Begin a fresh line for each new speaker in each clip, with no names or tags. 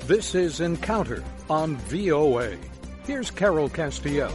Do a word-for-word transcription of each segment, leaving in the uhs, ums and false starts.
This is Encounter on V O A. Here's Carol Castiel.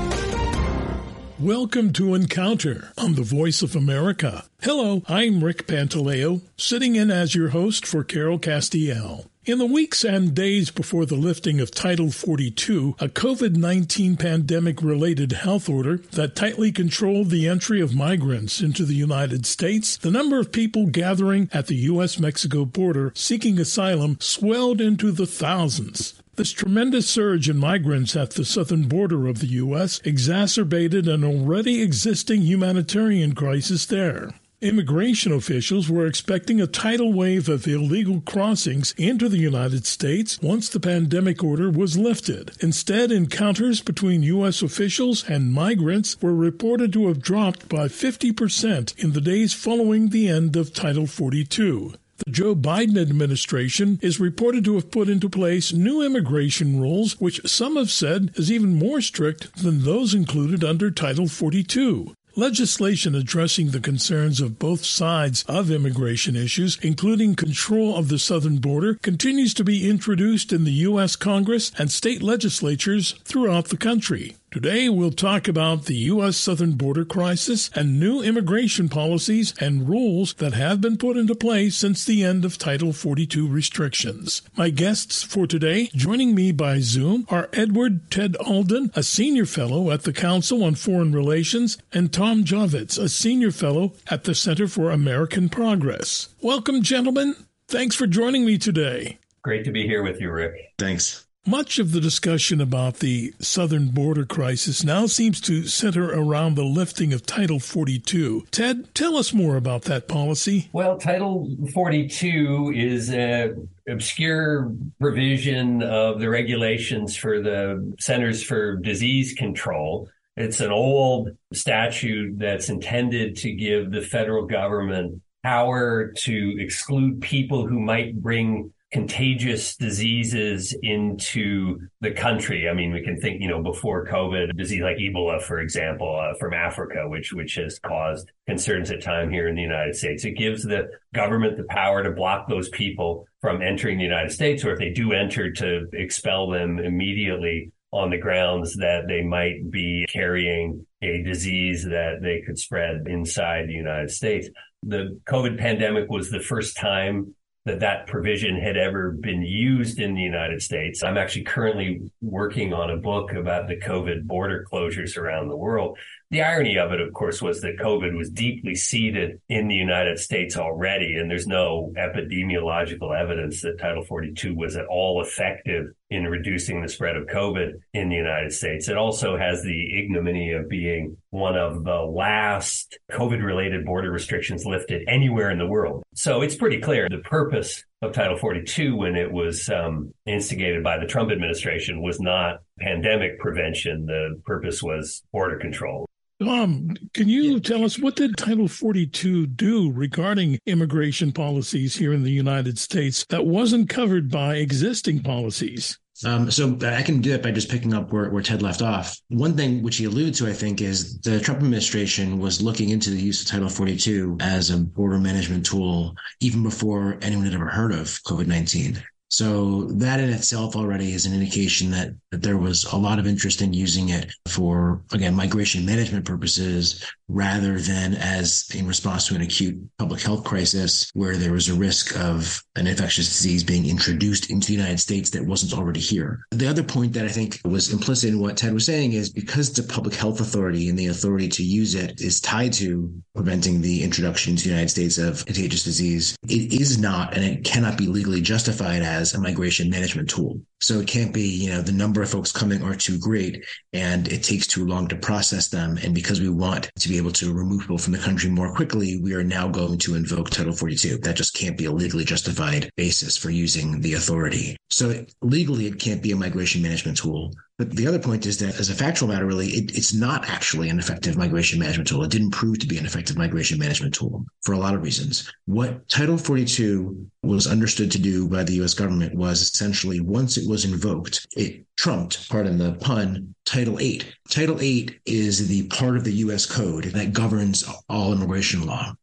Welcome to Encounter on the Voice of America. Hello, I'm Rick Pantaleo, sitting in as your host for Carol Castiel. In the weeks and days before the lifting of Title forty-two, a COVID nineteen pandemic-related health order that tightly controlled the entry of migrants into the United States, the number of people gathering at the U S Mexico border seeking asylum swelled into the thousands. This tremendous surge in migrants at the southern border of the U S exacerbated an already existing humanitarian crisis there. Immigration officials were expecting a tidal wave of illegal crossings into the United States once the pandemic order was lifted. Instead, encounters between U S officials and migrants were reported to have dropped by fifty percent in the days following the end of Title forty-two. The Joe Biden administration is reported to have put into place new immigration rules, which some have said is even more strict than those included under Title forty-two. Legislation addressing the concerns of both sides of immigration issues, including control of the southern border, continues to be introduced in the U S Congress and state legislatures throughout the country. Today, we'll talk about the U S southern border crisis and new immigration policies and rules that have been put into place since the end of Title forty-two restrictions. My guests for today, joining me by Zoom, are Edward Ted Alden, a senior fellow at the Council on Foreign Relations, and Tom Javits, a senior fellow at the Center for American Progress. Welcome, gentlemen. Thanks for joining me today.
Great to be here with you, Rick.
Thanks.
Much of the discussion about the southern border crisis now seems to center around the lifting of Title forty-two. Ted, tell us more about that policy.
Well, Title forty-two is an obscure provision of the regulations for the Centers for Disease Control. It's an old statute that's intended to give the federal government power to exclude people who might bring contagious diseases into the country. I mean, we can think, you know, before COVID, a disease like Ebola, for example, uh, from Africa, which which has caused concerns at times here in the United States. It gives the government the power to block those people from entering the United States, or if they do enter, to expel them immediately on the grounds that they might be carrying a disease that they could spread inside the United States. The COVID pandemic was the first time that that provision had ever been used in the United States. I'm actually currently working on a book about the COVID border closures around the world. The irony of it, of course, was that COVID was deeply seated in the United States already, and there's no epidemiological evidence that Title forty-two was at all effective in reducing the spread of COVID in the United States. It also has the ignominy of being one of the last COVID-related border restrictions lifted anywhere in the world. So it's pretty clear the purpose of Title forty-two, when it was um, instigated by the Trump administration, was not pandemic prevention. The purpose was border control.
Tom, can you tell us, what did Title forty-two do regarding immigration policies here in the United States that wasn't covered by existing policies?
Um, so I can do it by just picking up where, where Ted left off. One thing which he alluded to, I think, is the Trump administration was looking into the use of Title forty-two as a border management tool even before anyone had ever heard of COVID nineteen. So that in itself already is an indication that, that there was a lot of interest in using it for, again, migration management purposes, rather than as in response to an acute public health crisis where there was a risk of an infectious disease being introduced into the United States that wasn't already here. The other point that I think was implicit in what Ted was saying is, because the public health authority and the authority to use it is tied to preventing the introduction to the United States of contagious disease, it is not, and it cannot be legally justified as a migration management tool. So it can't be, you know, the number of folks coming are too great and it takes too long to process them. And because we want to be able to remove people from the country more quickly, we are now going to invoke Title forty-two. That just can't be a legally justified basis for using the authority. So it, legally, it can't be a migration management tool. But the other point is that, as a factual matter, really, it, it's not actually an effective migration management tool. It didn't prove to be an effective migration management tool for a lot of reasons. What Title forty-two was understood to do by the U S government was essentially, once it was invoked, it trumped, pardon the pun, Title eight. Title eight is the part of the U S code that governs all immigration law.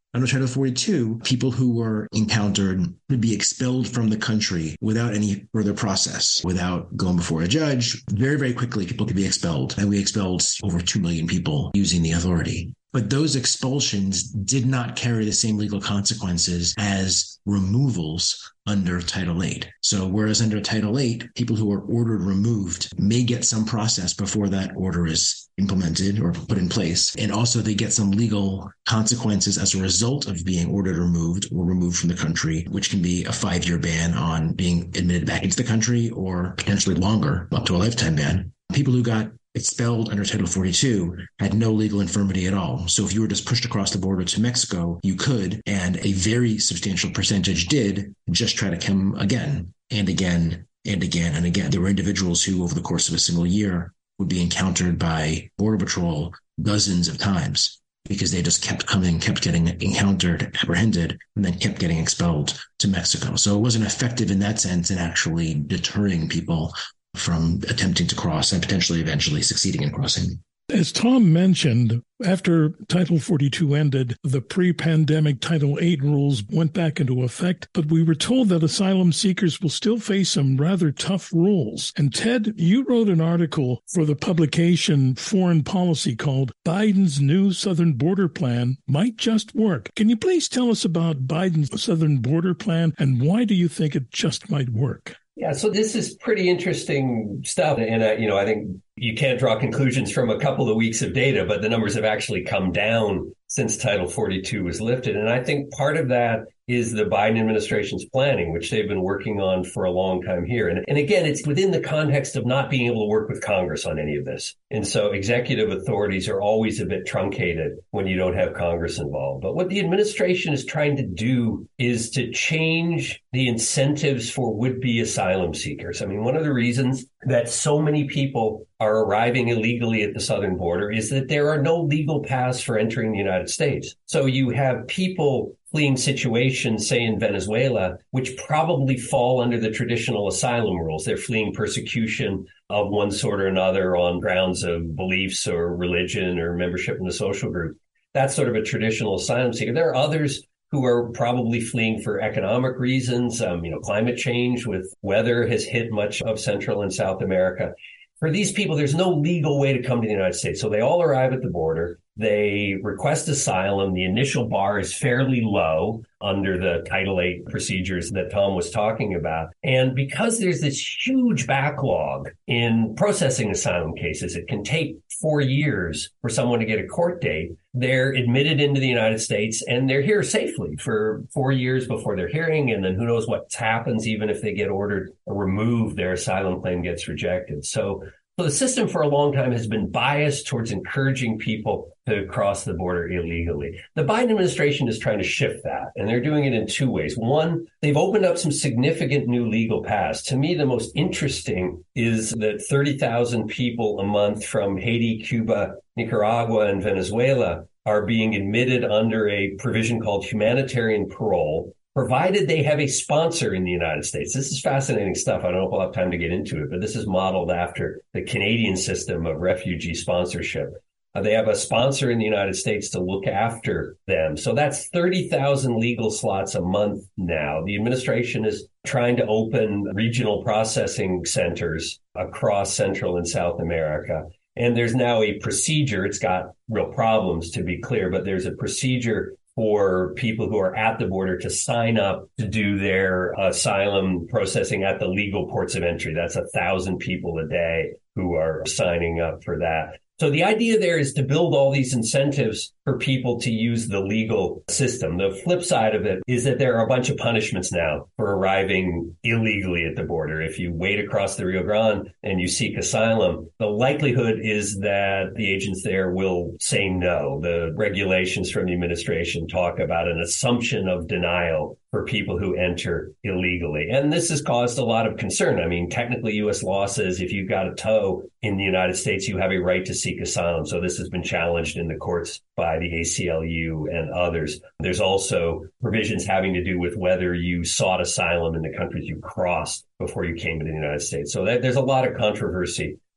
Under Title forty-two, people who were encountered would be expelled from the country without any further process, without going before a judge. Very, very quickly, people could be expelled. And we expelled over two million people using the authority. But those expulsions did not carry the same legal consequences as removals under Title eight. So whereas under Title eight, people who are ordered removed may get some process before that order is implemented or put in place. And also they get some legal consequences as a result of being ordered removed or removed from the country, which can be a five-year ban on being admitted back into the country or potentially longer, up to a lifetime ban. People who got expelled under Title forty-two had no legal infirmity at all. So if you were just pushed across the border to Mexico, you could, and a very substantial percentage did, just try to come again and again and again and again. There were individuals who, over the course of a single year, would be encountered by Border Patrol dozens of times because they just kept coming, kept getting encountered, apprehended, and then kept getting expelled to Mexico. So it wasn't effective in that sense in actually deterring people from attempting to cross and potentially eventually succeeding in crossing.
As Tom mentioned, after Title forty-two ended, the pre-pandemic Title eight rules went back into effect, but we were told that asylum seekers will still face some rather tough rules. And Ted, you wrote an article for the publication Foreign Policy called Biden's New Southern Border Plan Might Just Work. Can you please tell us about Biden's Southern Border Plan and why do you think it just might work?
Yeah, so this is pretty interesting stuff. And, uh, you know, I think you can't draw conclusions from a couple of weeks of data, but the numbers have actually come down since Title forty-two was lifted. And I think part of that is the Biden administration's planning, which they've been working on for a long time here. And, and again, it's within the context of not being able to work with Congress on any of this. And so executive authorities are always a bit truncated when you don't have Congress involved. But what the administration is trying to do is to change the incentives for would-be asylum seekers. I mean, one of the reasons that so many people are arriving illegally at the southern border is that there are no legal paths for entering the United States. So you have people fleeing situations, say in Venezuela, which probably fall under the traditional asylum rules. They're fleeing persecution of one sort or another on grounds of beliefs or religion or membership in the social group. That's sort of a traditional asylum seeker. There are others who are probably fleeing for economic reasons. Um, you know, climate change with weather has hit much of Central and South America. For these people, there's no legal way to come to the United States. So they all arrive at the border. They request asylum. The initial bar is fairly low under the Title eight procedures that Tom was talking about. And because there's this huge backlog in processing asylum cases, it can take four years for someone to get a court date. They're admitted into the United States and they're here safely for four years before their hearing. And then who knows what happens even if they get ordered or removed, their asylum claim gets rejected. So So the system for a long time has been biased towards encouraging people to cross the border illegally. The Biden administration is trying to shift that, and they're doing it in two ways. One, they've opened up some significant new legal paths. To me, the most interesting is that thirty thousand people a month from Haiti, Cuba, Nicaragua, and Venezuela are being admitted under a provision called humanitarian parole, provided they have a sponsor in the United States. This is fascinating stuff. I don't know if we'll have time to get into it, but this is modeled after the Canadian system of refugee sponsorship. Uh, they have a sponsor in the United States to look after them. So that's thirty thousand legal slots a month now. The administration is trying to open regional processing centers across Central and South America. And there's now a procedure. It's got real problems, to be clear, but there's a procedure for people who are at the border to sign up to do their asylum processing at the legal ports of entry. That's a thousand people a day who are signing up for that. So the idea there is to build all these incentives for people to use the legal system. The flip side of it is that there are a bunch of punishments now for arriving illegally at the border. If you wade across the Rio Grande and you seek asylum, the likelihood is that the agents there will say no. The regulations from the administration talk about an assumption of denial for people who enter illegally. And this has caused a lot of concern. I mean, technically, U S law says if you've got a tow in the United States, you have a right to seek asylum. So this has been challenged in the courts by the A C L U and others. There's also provisions having to do with whether you sought asylum in the countries you crossed before you came to the United States. So that, there's a lot of controversy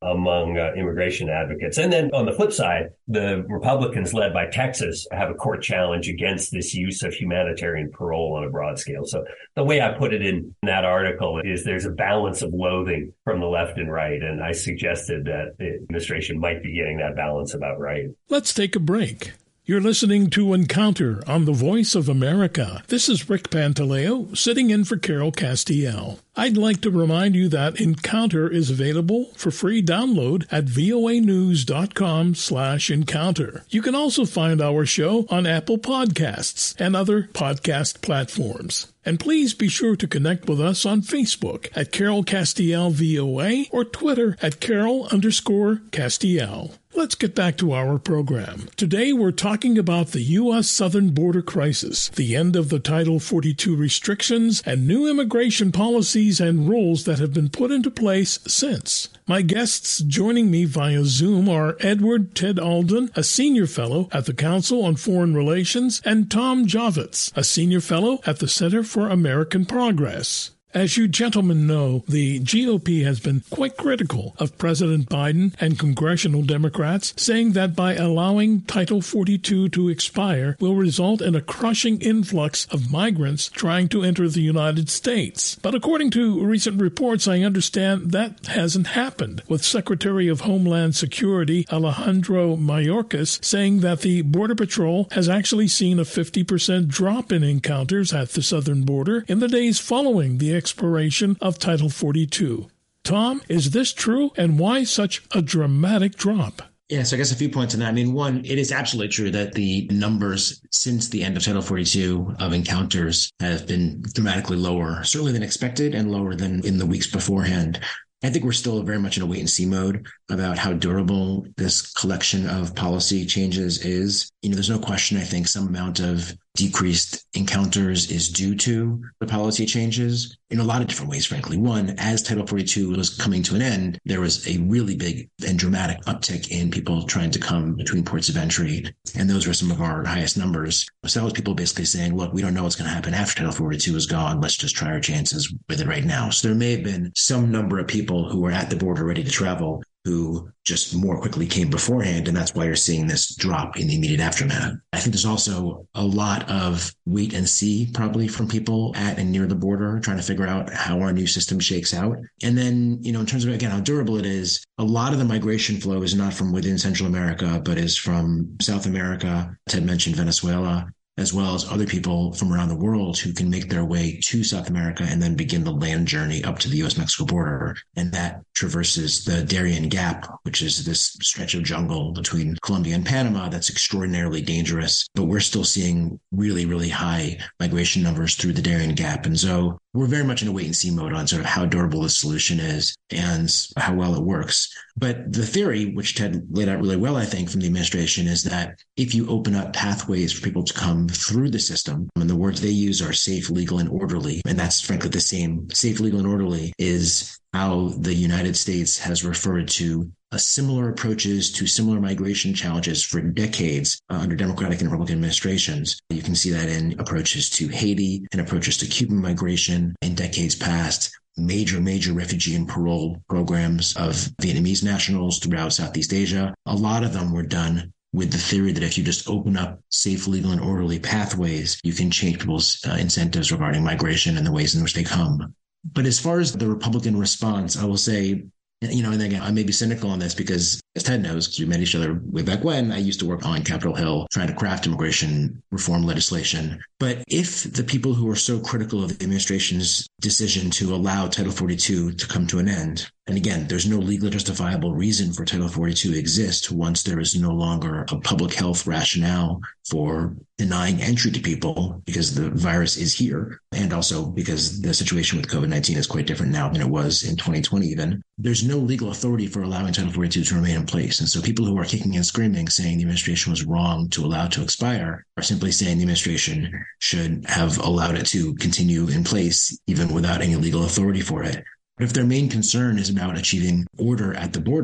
among uh, immigration advocates. And then on the flip side, the Republicans led by Texas have a court challenge against this use of humanitarian parole on a broad scale. So the way I put it in that article is there's a balance of loathing from the left and right. And I suggested that the administration might be getting that balance about right.
Let's take a break. You're listening to Encounter on the Voice of America. This is Rick Pantaleo, sitting in for Carol Castiel. I'd like to remind you that Encounter is available for free download at voanews.com slash encounter. You can also find our show on Apple Podcasts and other podcast platforms. And please be sure to connect with us on Facebook at Carol Castiel V O A or Twitter at Carol underscore Castiel. Let's get back to our program. Today we're talking about the U S southern border crisis, the end of the Title forty-two restrictions, and new immigration policies and rules that have been put into place since. My guests joining me via Zoom are Edward Ted Alden, a senior fellow at the Council on Foreign Relations, and Tom Javits, a senior fellow at the Center for American Progress. As you gentlemen know, the G O P has been quite critical of President Biden and congressional Democrats, saying that by allowing Title forty-two to expire will result in a crushing influx of migrants trying to enter the United States. But according to recent reports, I understand that hasn't happened, with Secretary of Homeland Security Alejandro Mayorkas saying that the Border Patrol has actually seen a fifty percent drop in encounters at the southern border in the days following the expiration of Title forty-two. Tom, is this true, and why such a dramatic drop?
Yeah, so I guess a few points on that. I mean, one, it is absolutely true that the numbers since the end of Title forty-two of encounters have been dramatically lower, certainly than expected and lower than in the weeks beforehand. I think we're still very much in a wait-and-see mode about how durable this collection of policy changes is. You know, there's no question, I think, some amount of decreased encounters is due to the policy changes in a lot of different ways, frankly. One, as Title forty-two was coming to an end, there was a really big and dramatic uptick in people trying to come between ports of entry. And those were some of our highest numbers. So that was people basically saying, look, we don't know what's going to happen after Title forty-two is gone. Let's just try our chances with it right now. So there may have been some number of people who were at the border ready to travel who just more quickly came beforehand, and that's why you're seeing this drop in the immediate aftermath. I think there's also a lot of wait and see probably from people at and near the border trying to figure out how our new system shakes out. And then, you know, in terms of, again, how durable it is, a lot of the migration flow is not from within Central America, but is from South America. Ted mentioned Venezuela, as well as other people from around the world who can make their way to South America and then begin the land journey up to the U S Mexico border. And that traverses the Darien Gap, which is this stretch of jungle between Colombia and Panama that's extraordinarily dangerous. But we're still seeing really, really high migration numbers through the Darien Gap. And so we're very much in a wait and see mode on sort of how durable the solution is and how well it works. But the theory, which Ted laid out really well, I think, from the administration, is that if you open up pathways for people to come through the system, and the words they use are safe, legal, and orderly, and that's frankly the same. Safe, legal, and orderly is how the United States has referred to a similar approaches to similar migration challenges for decades uh, under Democratic and Republican administrations. You can see that in approaches to Haiti and approaches to Cuban migration in decades past. Major, major refugee and parole programs of Vietnamese nationals throughout Southeast Asia. A lot of them were done with the theory that if you just open up safe, legal, and orderly pathways, you can change people's uh, incentives regarding migration and the ways in which they come. But as far as the Republican response, I will say, you know, and again, I may be cynical on this because, as Ted knows, because we met each other way back when, I used to work on Capitol Hill trying to craft immigration reform legislation. But if the people who are so critical of the administration's decision to allow Title forty-two to come to an end, and again, there's no legally justifiable reason for Title forty-two to exist once there is no longer a public health rationale for denying entry to people because the virus is here, and also because the situation with COVID nineteen is quite different now than it was in twenty twenty even. There's no legal authority for allowing Title forty-two to remain in place. And so people who are kicking and screaming saying the administration was wrong to allow it to expire are simply saying the administration should have allowed it to continue in place even without any legal authority for it. But if their main concern is about achieving order at the border,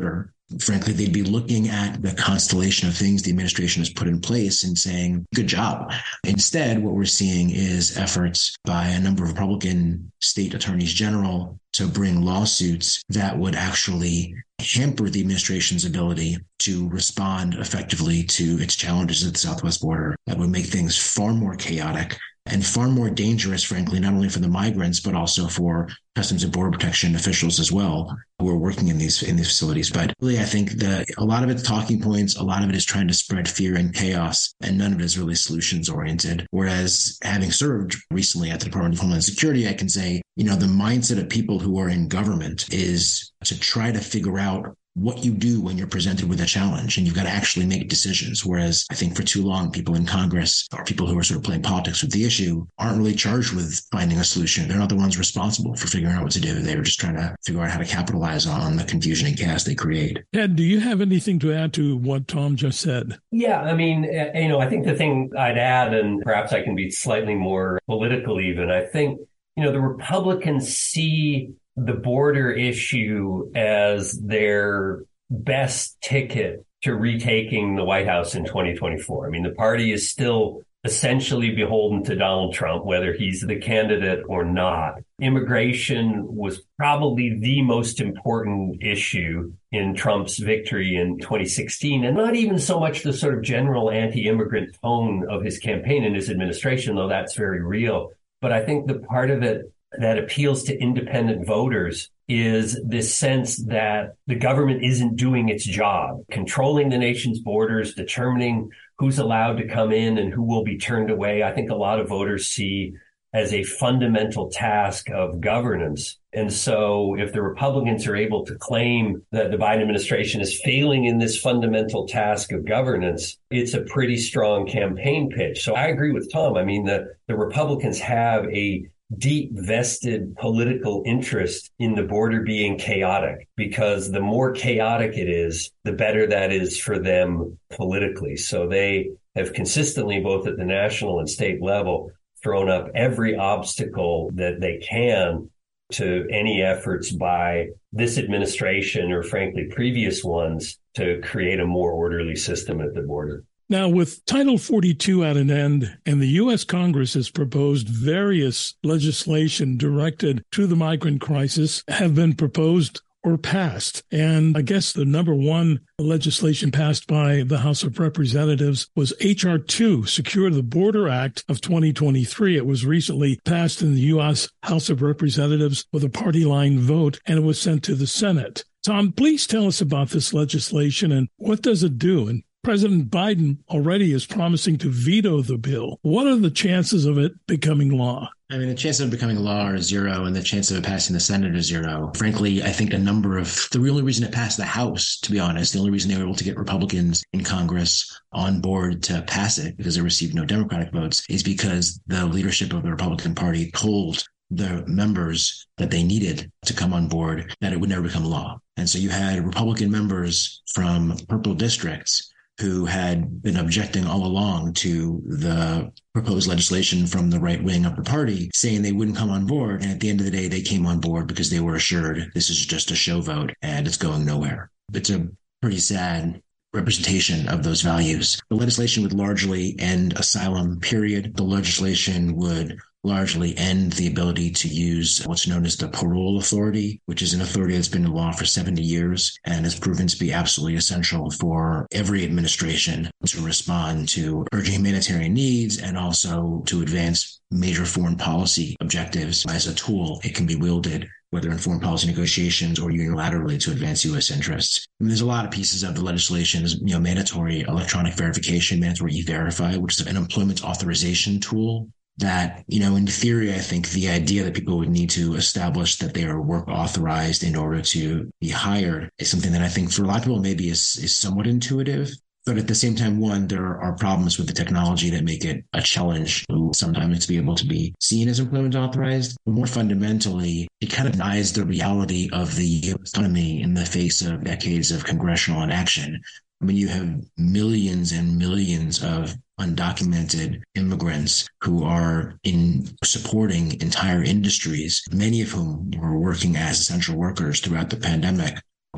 frankly, they'd be looking at the constellation of things the administration has put in place and saying, good job. Instead, what we're seeing is efforts by a number of Republican state attorneys general to bring lawsuits that would actually hamper the administration's ability to respond effectively to its challenges at the southwest border, that would make things far more chaotic and far more dangerous, frankly, not only for the migrants, but also for Customs and Border Protection officials as well, who are working in these in these facilities. But really, I think that a lot of it's talking points, a lot of it is trying to spread fear and chaos, and none of it is really solutions oriented. Whereas having served recently at the Department of Homeland Security, I can say, you know, the mindset of people who are in government is to try to figure out what you do when you're presented with a challenge, and you've got to actually make decisions. Whereas I think for too long, people in Congress or people who are sort of playing politics with the issue aren't really charged with finding a solution. They're not the ones responsible for figuring out what to do. They were just trying to figure out how to capitalize on the confusion and chaos they create.
Ted, do you have anything to add to what Tom just said?
Yeah, I mean, you know, I think the thing I'd add, and perhaps I can be slightly more political even, I think, you know, the Republicans see the border issue as their best ticket to retaking the White House in twenty twenty-four. I mean, the party is still essentially beholden to Donald Trump, whether he's the candidate or not. Immigration was probably the most important issue in Trump's victory in twenty sixteen, and not even so much the sort of general anti-immigrant tone of his campaign and his administration, though that's very real. But I think the part of it that appeals to independent voters is this sense that the government isn't doing its job, controlling the nation's borders, determining who's allowed to come in and who will be turned away. I think a lot of voters see as a fundamental task of governance. And so if the Republicans are able to claim that the Biden administration is failing in this fundamental task of governance, it's a pretty strong campaign pitch. So I agree with Tom. I mean, the, the Republicans have a deep vested political interest in the border being chaotic, because the more chaotic it is, the better that is for them politically. So they have consistently, both at the national and state level, thrown up every obstacle that they can to any efforts by this administration or frankly previous ones to create a more orderly system at the border.
Now, with Title forty-two at an end, and the U S Congress has proposed various legislation directed to the migrant crisis have been proposed or passed. And I guess the number one legislation passed by the House of Representatives was H R two, Secure the Border Act of twenty twenty-three. It was recently passed in the U S House of Representatives with a party line vote, and it was sent to the Senate. Tom, please tell us about this legislation and what does it do? And President Biden already is promising to veto the bill. What are the chances of it becoming law?
I mean, the chances of becoming law are zero, and the chance of it passing the Senate is zero. Frankly, I think a number of the only reason it passed the House, to be honest, the only reason they were able to get Republicans in Congress on board to pass it, because it received no Democratic votes, is because the leadership of the Republican Party told the members that they needed to come on board that it would never become law. And so you had Republican members from purple districts who had been objecting all along to the proposed legislation from the right wing of the party, saying they wouldn't come on board. And at the end of the day, they came on board because they were assured this is just a show vote and it's going nowhere. It's a pretty sad representation of those values. The legislation would largely end asylum, period. The legislation would largely end the ability to use what's known as the parole authority, which is an authority that's been in law for seventy years and has proven to be absolutely essential for every administration to respond to urgent humanitarian needs and also to advance major foreign policy objectives. As a tool, it can be wielded whether in foreign policy negotiations or unilaterally to advance U S interests. I mean, there's a lot of pieces of the legislation, you know, mandatory electronic verification, mandatory E-Verify, which is an employment authorization tool that, you know, in theory, I think the idea that people would need to establish that they are work authorized in order to be hired is something that I think for a lot of people maybe is, is somewhat intuitive. But at the same time, one, there are problems with the technology that make it a challenge sometimes to be able to be seen as employment authorized. But more fundamentally, it kind of denies the reality of the U S economy in the face of decades of congressional inaction. I mean, you have millions and millions of undocumented immigrants who are in supporting entire industries, many of whom were working as essential workers throughout the pandemic.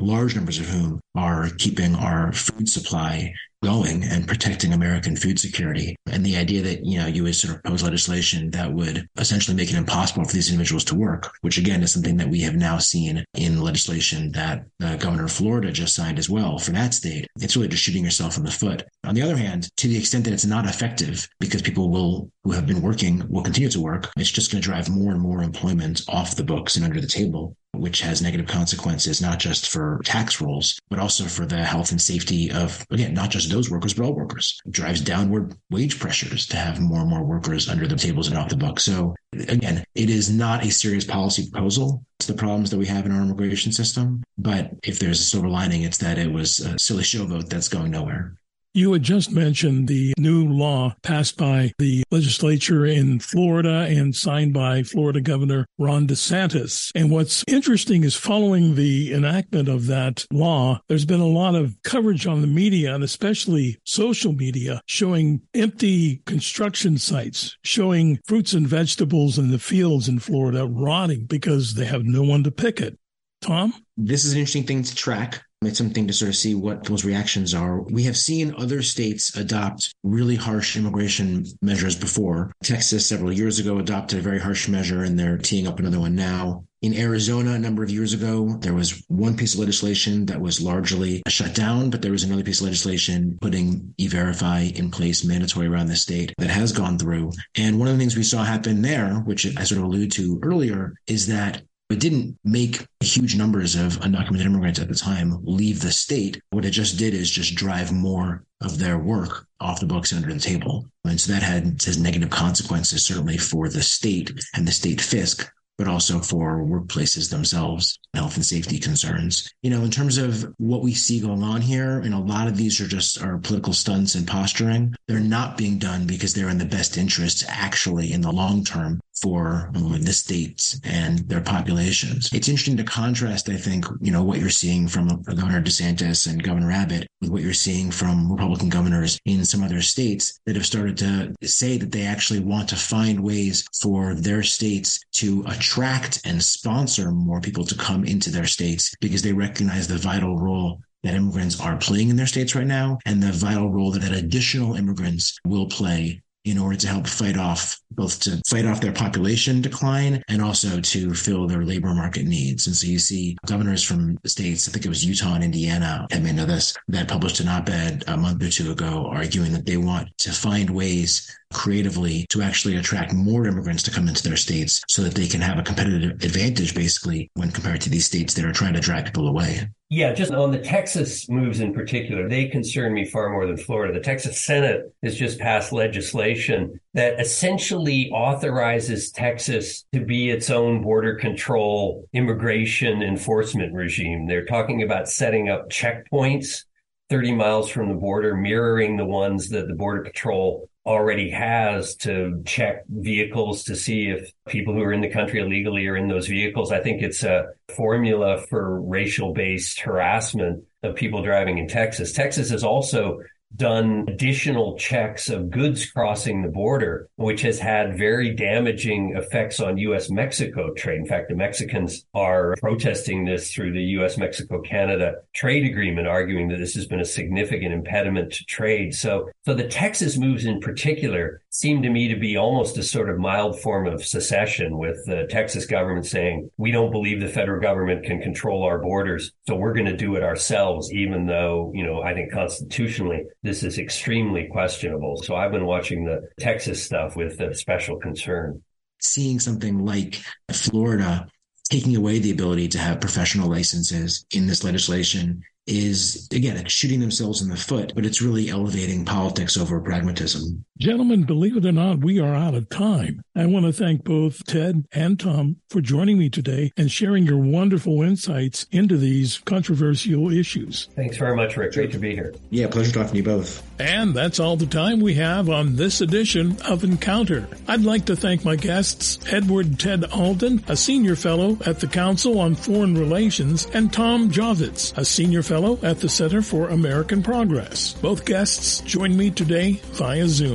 large numbers of whom are keeping our food supply going and protecting American food security. And the idea that, you know, you would sort of propose legislation that would essentially make it impossible for these individuals to work, which again is something that we have now seen in legislation that the governor of Florida just signed as well for that state. It's really just shooting yourself in the foot. On the other hand, to the extent that it's not effective because people will who have been working will continue to work, it's just going to drive more and more employment off the books and under the table, which has negative consequences, not just for tax rolls, but also for the health and safety of, again, not just those workers, but all workers. It drives downward wage pressures to have more and more workers under the tables and off the books. So again, it is not a serious policy proposal to the problems that we have in our immigration system. But if there's a silver lining, it's that it was a silly showboat that's going nowhere.
You had just mentioned the new law passed by the legislature in Florida and signed by Florida Governor Ron DeSantis. And what's interesting is following the enactment of that law, there's been a lot of coverage on the media and especially social media showing empty construction sites, showing fruits and vegetables in the fields in Florida rotting because they have no one to pick it. Tom?
This is an interesting thing to track. It's something to sort of see what those reactions are. We have seen other states adopt really harsh immigration measures before. Texas several years ago adopted a very harsh measure, and they're teeing up another one now. In Arizona, a number of years ago, there was one piece of legislation that was largely shut down, but there was another piece of legislation putting E-Verify in place mandatory around the state that has gone through. And one of the things we saw happen there, which I sort of alluded to earlier, is that it didn't make huge numbers of undocumented immigrants at the time leave the state. What it just did is just drive more of their work off the books and under the table. And so that had has negative consequences, certainly for the state and the state fisc, but also for workplaces themselves, health and safety concerns. You know, in terms of what we see going on here, and a lot of these are just are political stunts and posturing. They're not being done because they're in the best interest, actually, in the long term for um, the states and their populations. It's interesting to contrast, I think, you know, what you're seeing from Governor DeSantis and Governor Abbott with what you're seeing from Republican governors in some other states that have started to say that they actually want to find ways for their states to attract and sponsor more people to come into their states because they recognize the vital role that immigrants are playing in their states right now and the vital role that, that additional immigrants will play in order to help fight off, both to fight off their population decline and also to fill their labor market needs. And so you see governors from states, I think it was Utah and Indiana, I may know this, that published an op-ed a month or two ago arguing that they want to find ways creatively to actually attract more immigrants to come into their states so that they can have a competitive advantage, basically, when compared to these states that are trying to drag people away.
Yeah, just on the Texas moves in particular, they concern me far more than Florida. The Texas Senate has just passed legislation that essentially authorizes Texas to be its own border control immigration enforcement regime. They're talking about setting up checkpoints thirty miles from the border, mirroring the ones that the Border Patrol already has to check vehicles to see if people who are in the country illegally are in those vehicles. I think it's a formula for racial-based harassment of people driving in Texas. Texas has also done additional checks of goods crossing the border, which has had very damaging effects on U S Mexico trade. In fact, the Mexicans are protesting this through the U S Mexico Canada trade agreement, arguing that this has been a significant impediment to trade. So, so the Texas moves in particular seem to me to be almost a sort of mild form of secession, with the Texas government saying, we don't believe the federal government can control our borders, so we're going to do it ourselves, even though, you know, I think constitutionally this is extremely questionable. So I've been watching the Texas stuff with uh, special concern.
Seeing something like Florida taking away the ability to have professional licenses in this legislation is, again, shooting themselves in the foot, but it's really elevating politics over pragmatism.
Gentlemen, believe it or not, we are out of time. I want to thank both Ted and Tom for joining me today and sharing your wonderful insights into these controversial issues.
Thanks very much, Rick. Great to be here.
Yeah, pleasure talking to you both.
And that's all the time we have on this edition of Encounter. I'd like to thank my guests, Edward Ted Alden, a senior fellow at the Council on Foreign Relations, and Tom Javits, a senior fellow at the Center for American Progress. Both guests joined me today via Zoom.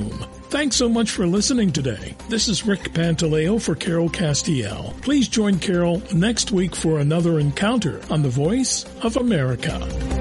Thanks so much for listening today. This is Rick Pantaleo for Carol Castiel. Please join Carol next week for another encounter on the Voice of America.